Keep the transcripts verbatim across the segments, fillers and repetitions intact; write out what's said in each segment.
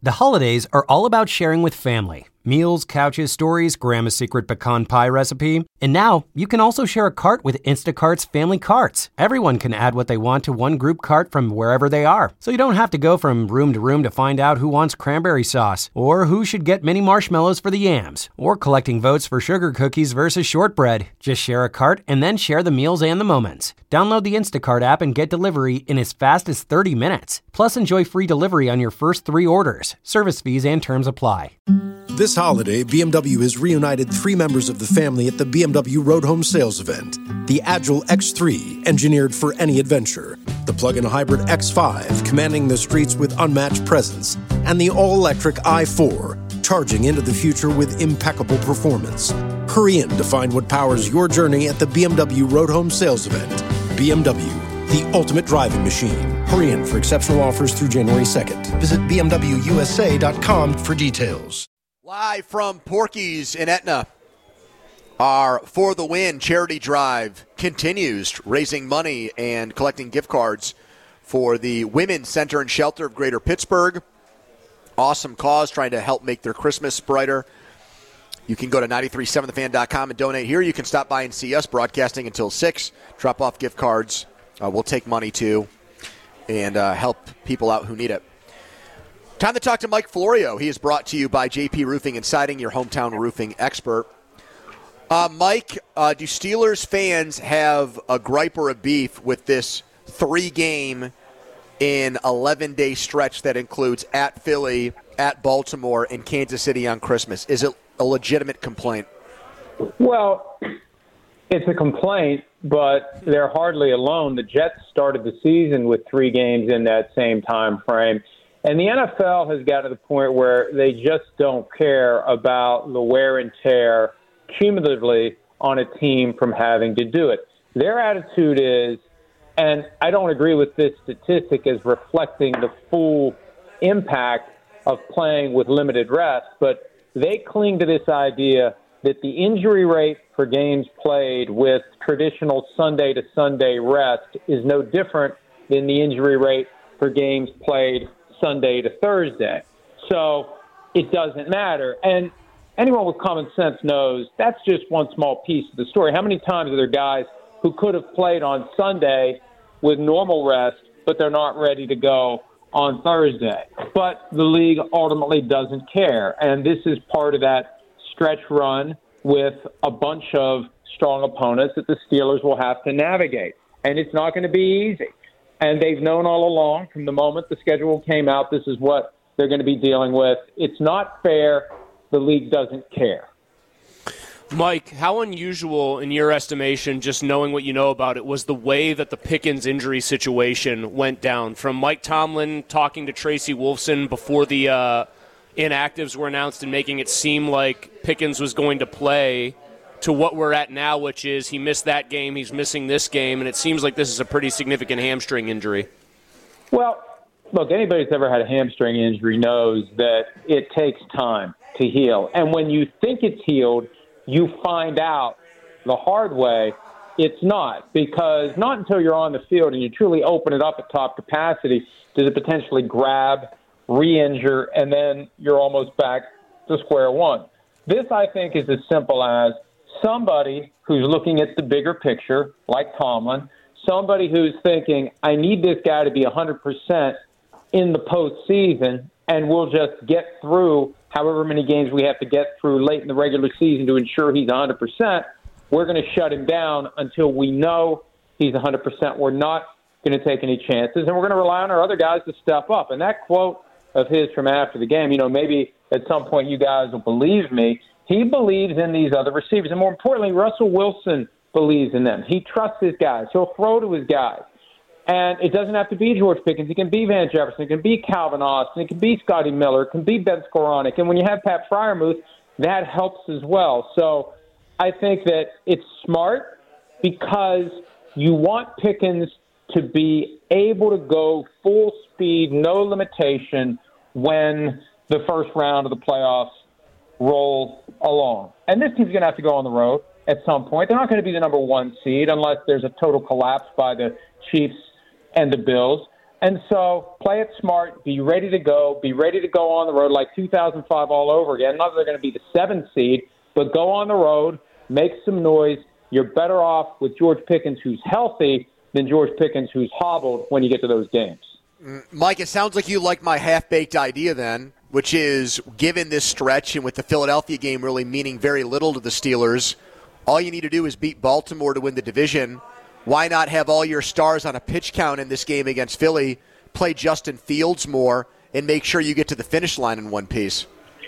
The holidays are all about sharing with family. Meals, couches, stories, Grandma's secret pecan pie recipe. And now, you can also share a cart with Instacart's Family Carts. Everyone can add what they want to one group cart from wherever they are. So you don't have to go from room to room to find out who wants cranberry sauce, or who should get mini marshmallows for the yams, or collecting votes for sugar cookies versus shortbread. Just share a cart and then share the meals and the moments. Download the Instacart app and get delivery in as fast as thirty minutes. Plus, enjoy free delivery on your first three orders. Service fees and terms apply. This holiday, B M W has reunited three members of the family at the B M W Road Home Sales Event. The Agile X three, engineered for any adventure. The plug-in hybrid X five, commanding the streets with unmatched presence. And the all-electric i four, charging into the future with impeccable performance. Hurry in to find what powers your journey at the B M W Road Home Sales Event. B M W, the ultimate driving machine. Hurry in for exceptional offers through January second. Visit b m w u s a dot com for details. Live from Porky's in Etna, our For the Win charity drive continues, raising money and collecting gift cards for the Women's Center and Shelter of Greater Pittsburgh. Awesome cause, trying to help make their Christmas brighter. You can go to nine three seven the fan dot com and donate here. You can stop by and see us broadcasting until six. Drop off gift cards. Uh, we'll take money, too, and uh, help people out who need it. Time to talk to Mike Florio. He is brought to you by J P Roofing and Siding, your hometown roofing expert. Uh, Mike, uh, do Steelers fans have a gripe or a beef with this three-game in eleven-day stretch that includes at Philly, at Baltimore, and Kansas City on Christmas? Is it a legitimate complaint? Well, it's a complaint, but they're hardly alone. The Jets started the season with three games in that same time frame. And the N F L has got to the point where they just don't care about the wear and tear cumulatively on a team from having to do it. Their attitude is, and I don't agree with this statistic as reflecting the full impact of playing with limited rest, but they cling to this idea that the injury rate for games played with traditional Sunday to Sunday rest is no different than the injury rate for games played Sunday to Thursday. So it doesn't matter. And anyone with common sense knows that's just one small piece of the story. How many times are there guys who could have played on Sunday with normal rest, but they're not ready to go on Thursday? But the league ultimately doesn't care. And this is part of that stretch run with a bunch of strong opponents that the Steelers will have to navigate. And it's not going to be easy. And they've known all along from the moment the schedule came out, this is what they're going to be dealing with. It's not fair. The league doesn't care. Mike, how unusual, in your estimation, just knowing what you know about it, was the way that the Pickens injury situation went down? From Mike Tomlin talking to Tracy Wolfson before the uh, inactives were announced and making it seem like Pickens was going to play, to what we're at now, which is he missed that game, he's missing this game, and it seems like this is a pretty significant hamstring injury. Well, look, anybody that's ever had a hamstring injury knows that it takes time to heal. And when you think it's healed, you find out the hard way it's not, because not until you're on the field and you truly open it up at top capacity does it potentially grab, re-injure, and then you're almost back to square one. This, I think, is as simple as somebody who's looking at the bigger picture, like Tomlin, somebody who's thinking, I need this guy to be one hundred percent in the postseason, and we'll just get through however many games we have to get through late in the regular season to ensure he's one hundred percent. We're going to shut him down until we know he's one hundred percent. We're not going to take any chances, and we're going to rely on our other guys to step up. And that quote of his from after the game, you know, maybe at some point you guys will believe me. He believes in these other receivers. And more importantly, Russell Wilson believes in them. He trusts his guys. He'll throw to his guys. And it doesn't have to be George Pickens. It can be Van Jefferson. It can be Calvin Austin. It can be Scotty Miller. It can be Ben Skowronek. And when you have Pat Freiermuth, that helps as well. So I think that it's smart because you want Pickens to be able to go full speed, no limitation, when the first round of the playoffs roll along. And this team's going to have to go on the road at some point. They're not going to be the number one seed unless there's a total collapse by the Chiefs and the Bills. And so play it smart, be ready to go, be ready to go on the road like two thousand five all over again. Not that they're going to be the seventh seed, but go on the road, make some noise. You're better off with George Pickens, who's healthy, than George Pickens, who's hobbled when you get to those games. Mike, it sounds like you like my half-baked idea then, which is given this stretch and with the Philadelphia game really meaning very little to the Steelers, all you need to do is beat Baltimore to win the division. Why not have all your stars on a pitch count in this game against Philly, play Justin Fields more, and make sure you get to the finish line in one piece?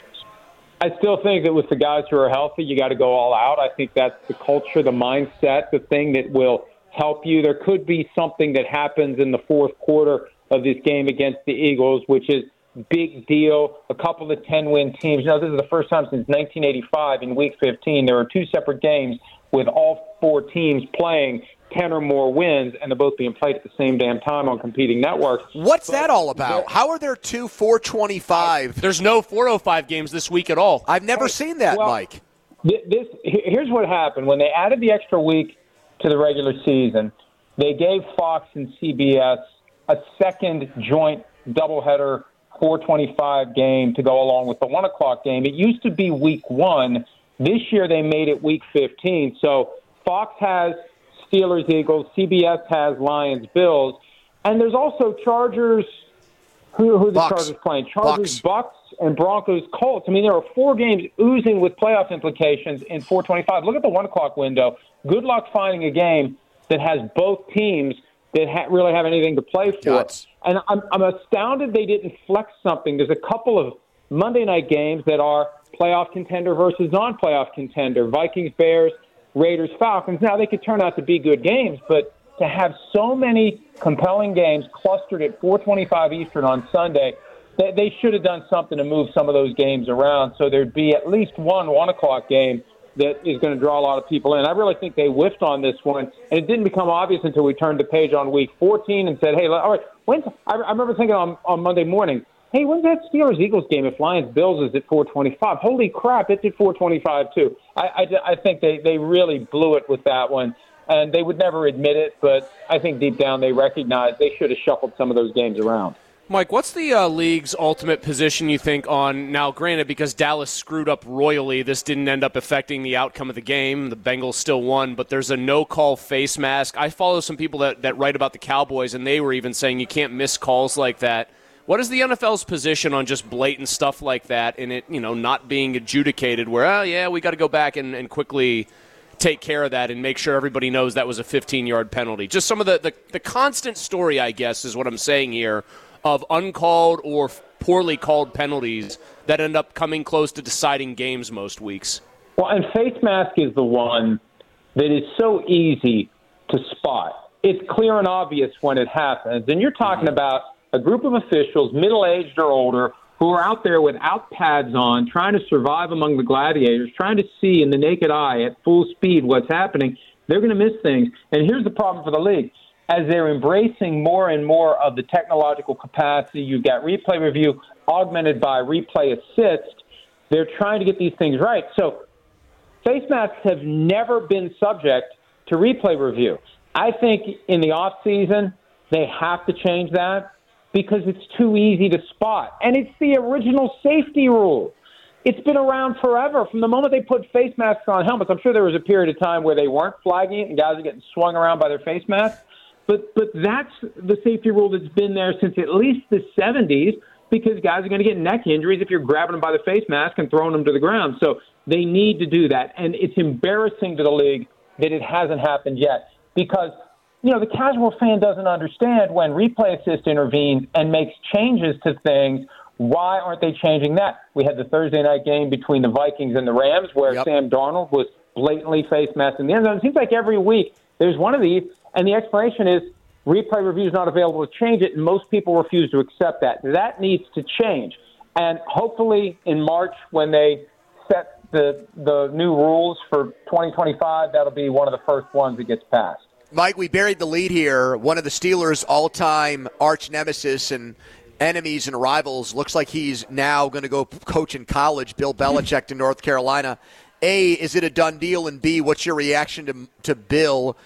I still think that with the guys who are healthy, you got to go all out. I think that's the culture, the mindset, the thing that will help you. There could be something that happens in the fourth quarter of this game against the Eagles, which is big deal. A couple of ten-win teams. You know, this is the first time since nineteen eighty-five in Week fifteen. There are two separate games with all four teams playing ten or more wins, and they're both being played at the same damn time on competing networks. What's but, that all about? How are there two four twenty-five? There's no four oh five games this week at all. I've never seen that, well, Mike. This here's what happened. When they added the extra week to the regular season, they gave Fox and C B S a second joint doubleheader four twenty-five game to go along with the one o'clock game. It used to be week one. This year they made it week fifteen. So Fox has Steelers, Eagles. C B S has Lions, Bills. And there's also Chargers. Who, who are the Bucks. Chargers playing? Chargers, Bucks. Bucks, and Broncos, Colts. I mean, there are four games oozing with playoff implications in four twenty-five. Look at the one o'clock window. Good luck finding a game that has both teams that ha- really have anything to play for. Guts. And I'm, I'm astounded they didn't flex something. There's a couple of Monday night games that are playoff contender versus non-playoff contender. Vikings, Bears, Raiders, Falcons. Now, they could turn out to be good games, but to have so many compelling games clustered at four twenty-five Eastern on Sunday, they, they should have done something to move some of those games around so there'd be at least one one o'clock game that is going to draw a lot of people in. I really think they whiffed on this one, and it didn't become obvious until we turned the page on week fourteen and said, hey, all right, when's, I, I remember thinking on, on Monday morning, hey, when's that Steelers-Eagles game if Lions-Bills is at four twenty-five? Holy crap, it's at four twenty-five too. I, I, I think they, they really blew it with that one, and they would never admit it, but I think deep down they recognize they should have shuffled some of those games around. Mike, what's the uh, league's ultimate position, you think, on, now granted, because Dallas screwed up royally, this didn't end up affecting the outcome of the game. The Bengals still won, but there's a no-call face mask. I follow some people that, that write about the Cowboys, and they were even saying you can't miss calls like that. What is the N F L's position on just blatant stuff like that and it, you know, not being adjudicated where, oh, yeah, we got to go back and, and quickly take care of that and make sure everybody knows that was a fifteen-yard penalty? Just some of the, the, the constant story, I guess, is what I'm saying here, of uncalled or poorly called penalties that end up coming close to deciding games most weeks. Well, and face mask is the one that is so easy to spot. It's clear and obvious when it happens. And you're talking about a group of officials, middle-aged or older, who are out there without pads on, trying to survive among the gladiators, trying to see in the naked eye at full speed what's happening. They're going to miss things. And here's the problem for the league. As they're embracing more and more of the technological capacity, you've got replay review augmented by replay assist. They're trying to get these things right. So face masks have never been subject to replay review. I think in the offseason, they have to change that because it's too easy to spot. And it's the original safety rule. It's been around forever. From the moment they put face masks on helmets, I'm sure there was a period of time where they weren't flagging it and guys are getting swung around by their face masks. But but that's the safety rule that's been there since at least the seventies because guys are going to get neck injuries if you're grabbing them by the face mask and throwing them to the ground. So they need to do that. And it's embarrassing to the league that it hasn't happened yet because, you know, the casual fan doesn't understand when replay assist intervenes and makes changes to things. Why aren't they changing that? We had the Thursday night game between the Vikings and the Rams where yep. Sam Darnold was blatantly face masked in the end zone. It seems like every week there's one of these. And the explanation is replay review is not available to change it, and most people refuse to accept that. That needs to change. And hopefully in March when they set the the new rules for twenty twenty-five, that'll be one of the first ones that gets passed. Mike, we buried the lead here. One of the Steelers' all-time arch nemesis and enemies and rivals looks like he's now going to go coach in college, Bill Belichick to North Carolina. A, is it a done deal? And B, what's your reaction to to Bill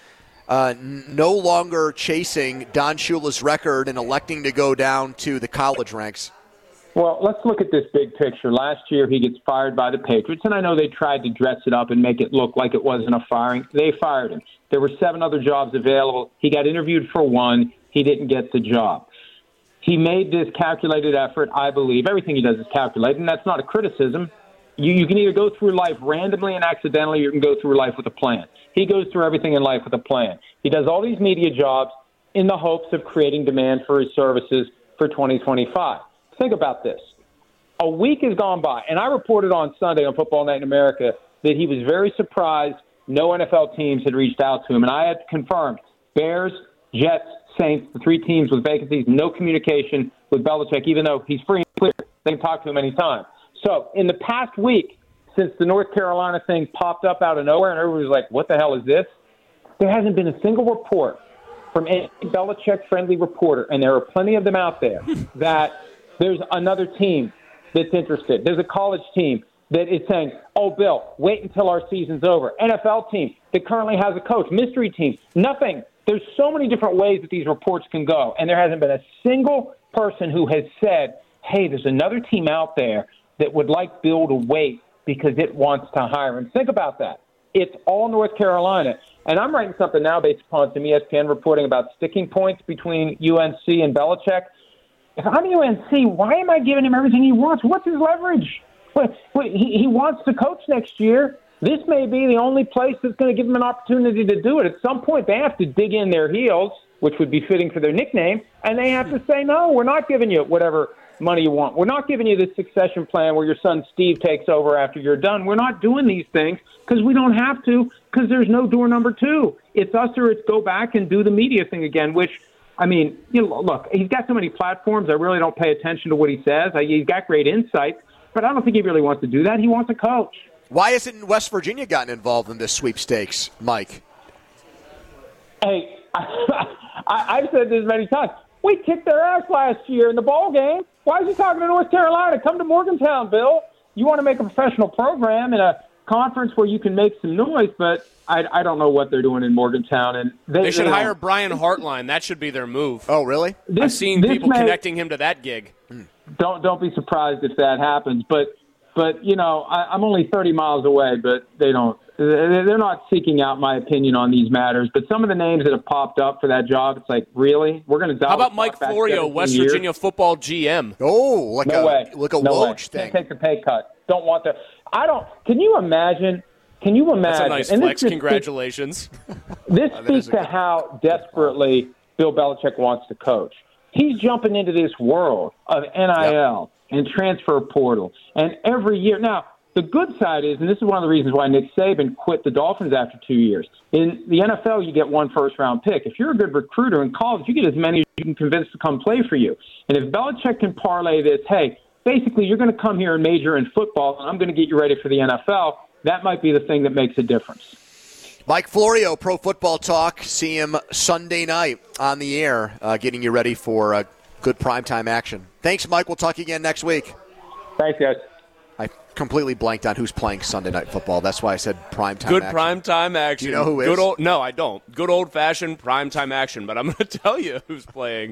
uh, n- no longer chasing Don Shula's record and electing to go down to the college ranks? Well, let's look at this big picture. Last year, he gets fired by the Patriots, and I know they tried to dress it up and make it look like it wasn't a firing. They fired him. There were seven other jobs available. He got interviewed for one. He didn't get the job. He made this calculated effort, I believe. Everything he does is calculated, and that's not a criticism. You, you can either go through life randomly and accidentally, or you can go through life with a plan. He goes through everything in life with a plan. He does all these media jobs in the hopes of creating demand for his services for twenty twenty-five. Think about this. A week has gone by, and I reported on Sunday on Football Night in America that he was very surprised no N F L teams had reached out to him. And I had confirmed Bears, Jets, Saints, the three teams with vacancies, no communication with Belichick, even though he's free and clear. They can talk to him anytime. So in the past week, since the North Carolina thing popped up out of nowhere and everybody was like, what the hell is this? There hasn't been a single report from any Belichick-friendly reporter, and there are plenty of them out there, that there's another team that's interested. There's a college team that is saying, oh, Bill, wait until our season's over. N F L team that currently has a coach. Mystery team. Nothing. There's so many different ways that these reports can go, and there hasn't been a single person who has said, hey, there's another team out there that would like Bill to wait because it wants to hire him. Think about that. It's all North Carolina. And I'm writing something now based upon some E S P N reporting about sticking points between U N C and Belichick. If I'm U N C, why am I giving him everything he wants? What's his leverage? What, what, he, he wants to coach next year. This may be the only place that's going to give him an opportunity to do it. At some point, they have to dig in their heels, which would be fitting for their nickname, and they have to say, no, we're not giving you whatever money you want. We're not giving you this succession plan where your son Steve takes over after you're done. We're not doing these things because we don't have to, because there's no door number two. It's us or it's go back and do the media thing again, which – I mean, you know, look, he's got so many platforms. I really don't pay attention to what he says. I, he's got great insight, but I don't think he really wants to do that. He wants to coach. Why hasn't West Virginia gotten involved in this sweepstakes, Mike? Hey, I, I've said this many times. We kicked their ass last year in the ball game. Why is he talking to North Carolina? Come to Morgantown, Bill. You want to make a professional program in a conference where you can make some noise, but I, I don't know what they're doing in Morgantown. And They, they should they hire Brian Hartline. That should be their move. Oh, really? This, I've seen people may, connecting him to that gig. Don't don't be surprised if that happens. But, but you know, I, I'm only thirty miles away, but they don't. They're not seeking out my opinion on these matters. But some of the names that have popped up for that job, it's like, really? We're going to How about Mike Florio, West years? Virginia football G M? Oh, like no a way. like a no Woj way. thing. Can't take the pay cut. Don't want to. I don't. Can you imagine? Can you imagine? That's a nice and flex. This, Congratulations. This Oh, speaks to how desperately Bill Belichick wants to coach. He's jumping into this world of N I L yep. and transfer portal, and every year now. The good side is, and this is one of the reasons why Nick Saban quit the Dolphins after two years. In the N F L, you get one first-round pick. If you're a good recruiter in college, you get as many as you can convince to come play for you. And if Belichick can parlay this, hey, basically you're going to come here and major in football, and I'm going to get you ready for the N F L, that might be the thing that makes a difference. Mike Florio, Pro Football Talk. See him Sunday night on the air, uh, getting you ready for uh, good primetime action. Thanks, Mike. We'll talk again next week. Thanks, guys. I completely blanked on who's playing Sunday Night Football. That's why I said primetime Good action. primetime action. Do you know who is? Good old, no, I don't. Good old-fashioned primetime action, but I'm going to tell you who's playing.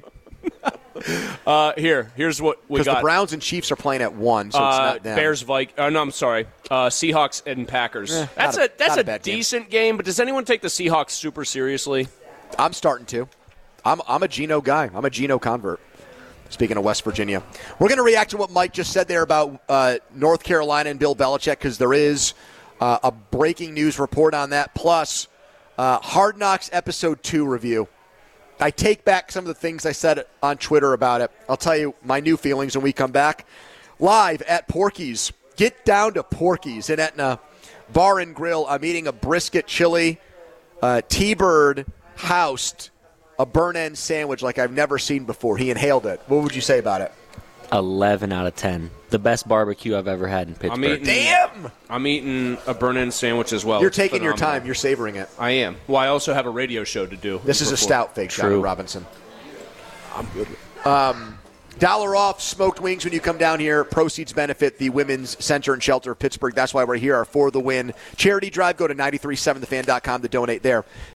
uh, here, here's what we got. Because the Browns and Chiefs are playing at one, so it's uh, not them. Bears, Vikings. Uh, no, I'm sorry. Uh, Seahawks and Packers. Eh, that's a, a that's a, a decent game. game, but does anyone take the Seahawks super seriously? I'm starting to. I'm I'm a Geno guy. I'm a Geno convert. Speaking of West Virginia, we're going to react to what Mike just said there about uh, North Carolina and Bill Belichick, because there is uh, a breaking news report on that, plus uh, Hard Knocks Episode two review. I take back some of the things I said on Twitter about it. I'll tell you my new feelings when we come back. Live at Porky's. Get down to Porky's in Etna Bar and Grill. I'm eating a brisket chili, uh, T-Bird housed a burn-end sandwich like I've never seen before. He inhaled it. What would you say about it? eleven out of ten. The best barbecue I've ever had in Pittsburgh. I'm eating, Damn! I'm eating a burn-in sandwich as well. You're It's taking phenomenal. your time. You're savoring it. I am. Well, I also have a radio show to do. This is a before. stout fake, John Robinson. I'm good. Um, dollar off smoked wings when you come down here. Proceeds benefit the Women's Center and Shelter of Pittsburgh. That's why we're here. Our For the Win charity drive. Go to nine three seven the fan dot com to donate there.